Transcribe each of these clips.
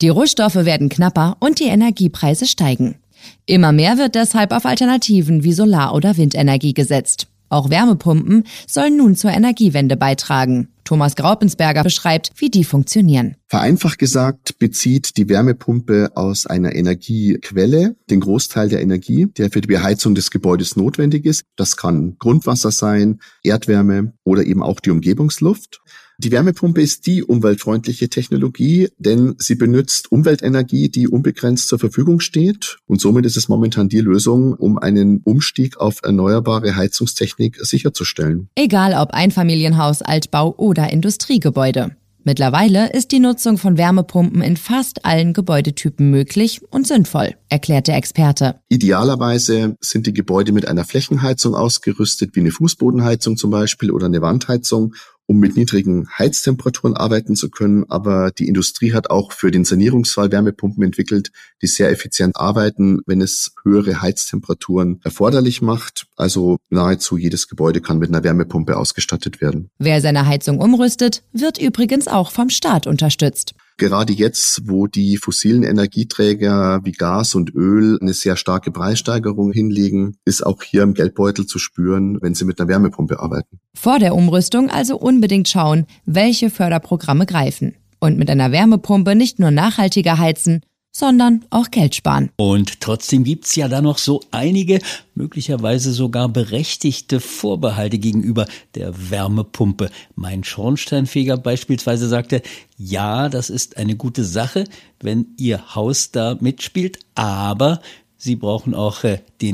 Die Rohstoffe werden knapper und die Energiepreise steigen. Immer mehr wird deshalb auf Alternativen wie Solar- oder Windenergie gesetzt. Auch Wärmepumpen sollen nun zur Energiewende beitragen. Thomas Graupensberger beschreibt, wie die funktionieren. Vereinfacht gesagt bezieht die Wärmepumpe aus einer Energiequelle den Großteil der Energie, der für die Beheizung des Gebäudes notwendig ist. Das kann Grundwasser sein, Erdwärme oder eben auch die Umgebungsluft. Die Wärmepumpe ist die umweltfreundliche Technologie, denn sie benutzt Umweltenergie, die unbegrenzt zur Verfügung steht. Und somit ist es momentan die Lösung, um einen Umstieg auf erneuerbare Heizungstechnik sicherzustellen. Egal ob Einfamilienhaus, Altbau oder Industriegebäude. Mittlerweile ist die Nutzung von Wärmepumpen in fast allen Gebäudetypen möglich und sinnvoll, erklärt der Experte. Idealerweise sind die Gebäude mit einer Flächenheizung ausgerüstet, wie eine Fußbodenheizung zum Beispiel oder eine Wandheizung, um mit niedrigen Heiztemperaturen arbeiten zu können. Aber die Industrie hat auch für den Sanierungsfall Wärmepumpen entwickelt, die sehr effizient arbeiten, wenn es höhere Heiztemperaturen erforderlich macht. Also nahezu jedes Gebäude kann mit einer Wärmepumpe ausgestattet werden. Wer seine Heizung umrüstet, wird übrigens auch vom Staat unterstützt. Gerade jetzt, wo die fossilen Energieträger wie Gas und Öl eine sehr starke Preissteigerung hinlegen, ist auch hier im Geldbeutel zu spüren, wenn Sie mit einer Wärmepumpe arbeiten. Vor der Umrüstung also unbedingt schauen, welche Förderprogramme greifen. Und mit einer Wärmepumpe nicht nur nachhaltiger heizen, sondern auch Geld sparen. Und trotzdem gibt's ja da noch so einige, möglicherweise sogar berechtigte Vorbehalte gegenüber der Wärmepumpe. Mein Schornsteinfeger beispielsweise sagte, ja, das ist eine gute Sache, wenn Ihr Haus da mitspielt, aber Sie brauchen auch die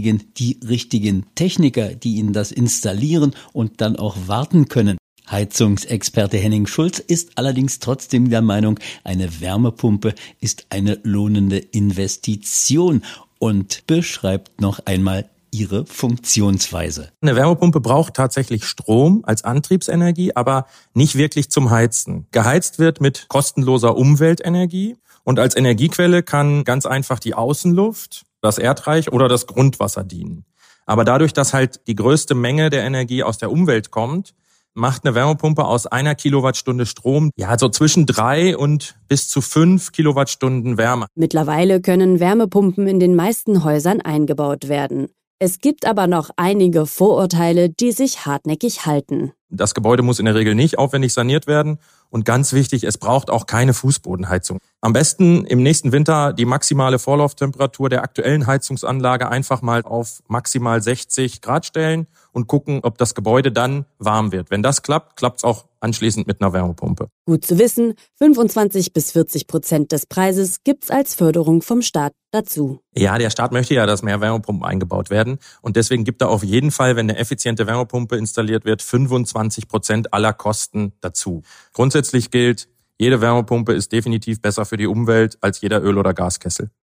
richtigen Techniker, die Ihnen das installieren und dann auch warten können. Heizungsexperte Henning Schulz ist allerdings trotzdem der Meinung, eine Wärmepumpe ist eine lohnende Investition und beschreibt noch einmal ihre Funktionsweise. Eine Wärmepumpe braucht tatsächlich Strom als Antriebsenergie, aber nicht wirklich zum Heizen. Geheizt wird mit kostenloser Umweltenergie und als Energiequelle kann ganz einfach die Außenluft, das Erdreich oder das Grundwasser dienen. Aber dadurch, dass halt die größte Menge der Energie aus der Umwelt kommt, macht eine Wärmepumpe aus 1 Kilowattstunde Strom so zwischen 3 und bis zu 5 Kilowattstunden Wärme. Mittlerweile können Wärmepumpen in den meisten Häusern eingebaut werden. Es gibt aber noch einige Vorurteile, die sich hartnäckig halten. Das Gebäude muss in der Regel nicht aufwendig saniert werden. Und ganz wichtig, es braucht auch keine Fußbodenheizung. Am besten im nächsten Winter die maximale Vorlauftemperatur der aktuellen Heizungsanlage einfach mal auf maximal 60 Grad stellen und gucken, ob das Gebäude dann warm wird. Wenn das klappt, klappt's auch anschließend mit einer Wärmepumpe. Gut zu wissen, 25-40% des Preises gibt's als Förderung vom Staat dazu. Ja, der Staat möchte ja, dass mehr Wärmepumpen eingebaut werden. Und deswegen gibt er auf jeden Fall, wenn eine effiziente Wärmepumpe installiert wird, 25% aller Kosten dazu. Grundsätzlich gilt, jede Wärmepumpe ist definitiv besser für die Umwelt als jeder Öl- oder Gaskessel.